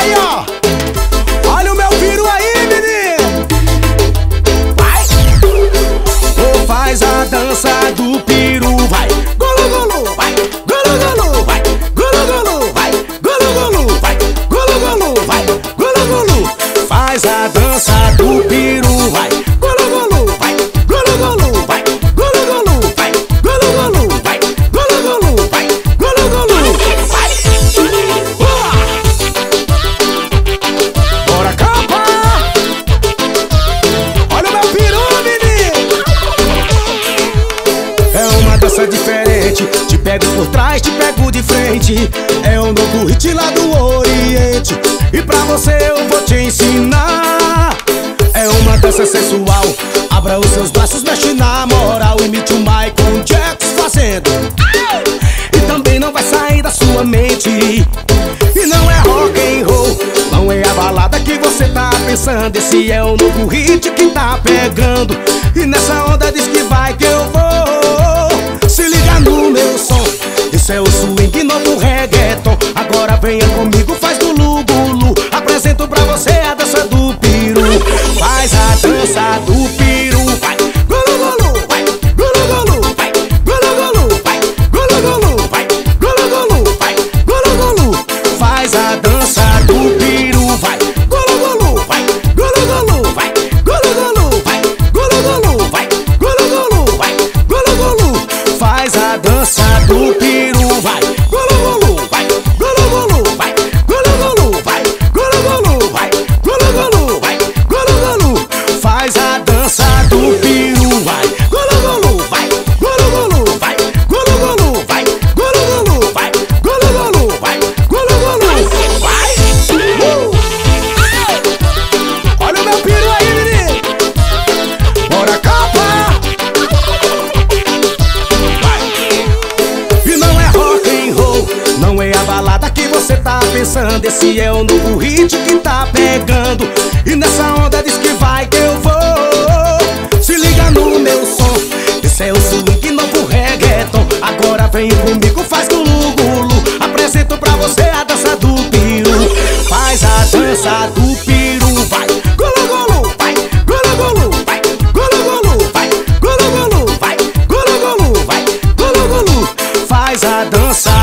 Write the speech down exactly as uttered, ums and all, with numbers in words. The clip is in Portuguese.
Aí, ó, olha o meu piru aí, menino. Vai. Ou faz a dança do piru, vai. Golo, golo, vai. Golo, golo, vai. Golo, golo, vai. Golo, golo, vai. Golo, golo, vai. Golo, golo. Faz a dança do piru, vai. Golo, golo, vai. Golo, golo, vai. Golo, golo, vai. Golo, golo, vai. Golo, golo, vai. Golo, golo, vai. Bora, capa! Olha o meu piru, menino. É uma dança diferente. Te pego por trás, te pego de frente. É um novo hit lá do Oriente. E pra você eu vou te ensinar. É uma dança sensual. Abra os seus braços, mexe na moral. Imite o Michael Jackson fazendo. E também não vai sair da sua mente. E não é rock and roll, não é a balada que você tá pensando. Esse é o novo hit que tá pegando. E nessa onda diz que vai que eu vou. Se liga no meu som. Esse é o swing, novo reggaeton. Agora venha comigo, faz do Lugulu. Apresento pra você a dança do piru. Faz a dança do piru, vai. Golo, golo, vai. Golo, golo, vai. Golo, golo, vai. Golo, golo, vai. Golo, golo, vai. Golo, golo. Faz a dança do piru, vai. Golo, golo, vai. Golo, golo, vai. Golo, golo, vai. Golo, golo, vai. Golo, golo, vai. Golo, golo. Faz a dança do piru, vai. Golo, golo, vai. Golo, golo, vai. Golo, golo, vai. Golo, golo, vai. Golo, golo, vai. Golo, golo. Faz a dança do piru, vai. Golo, golo, vai. Golo, golo, vai. Golo, golo, vai. Golo, golo, vai. Golo, golo, vai. Golo, golo, vai. Uh! Olha o meu piru aí, menino. Bora, capa. E não é rock and roll, não é a balada que você tá pensando. Esse é o novo hit que tá pegando. E nessa onda diz que vai que eu vou. Se liga no meu som. Esse é o swing, novo reggaeton. Agora vem comigo, faz do Lugulu. Apresento pra você a dança do piru. Faz a dança do piru, vai. Golo, golo, vai. Golo, golo, vai. Golo, golo, vai. Golo, golo, vai. Golo, golo, vai. Golo, golo. Faz a dança